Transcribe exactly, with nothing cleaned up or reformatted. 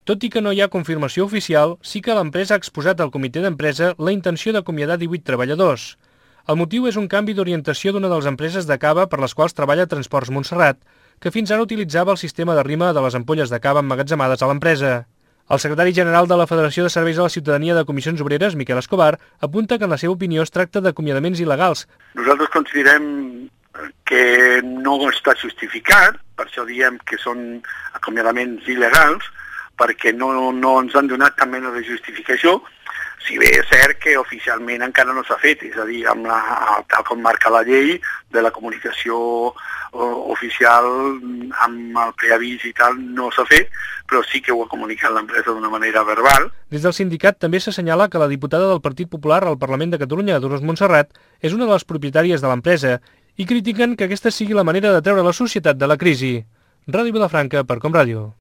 Tot i que no hi ha confirmació oficial, sí que l'empresa ha exposat al comitè d'empresa la intenció d'acomiadar divuit treballadors. El motiu és un canvi d'orientació d'una de les empreses de cava per les quals treballa Transports Montserrat, que fins ara utilitzava el sistema de rima de les ampolles de cava emmagatzemades a l'empresa. El secretari general de la Federació de Serveis a la Ciutadania de Comissions Obreres, Miquel Escobar, apunta que en la seva opinió es tracta d'acomiadaments il·legals. Nosaltres considerem que no està justificat, per això diem que són acomiadaments il·legals, perquè no, no ens han donat cap mena de justificació, si bé és cert que oficialment encara no s'ha fet, és a dir, amb la, tal com marca la llei de la comunicació oficial amb el preavís i tal no s'ha fet, però sí que ho ha comunicat l'empresa d'una manera verbal. Des del sindicat també s'assenyala que la diputada del Partit Popular al Parlament de Catalunya, Dolors Montserrat, és una de les propietàries de l'empresa i critiquen que aquesta sigui la manera de treure la societat de la crisi. Ràdio Vilafranca per Com Ràdio.